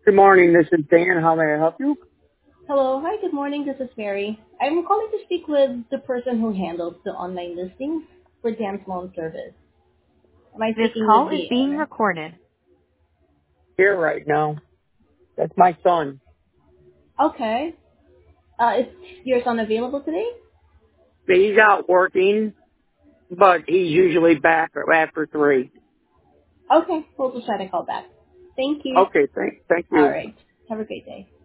Good morning, this is Dan. How may I help you? Hello. Hi, good morning. This is Mary. I'm calling to speak with the person who handles the online listings for Dan's Loan Service. Am I This speaking with call is the being owner? recorded. Here right now. That's my son. Okay. Is your son available today? He's out working, but he's usually back after 3. Okay. We'll just try to call back. Thank you. Okay, thank All you. right. Have a great day.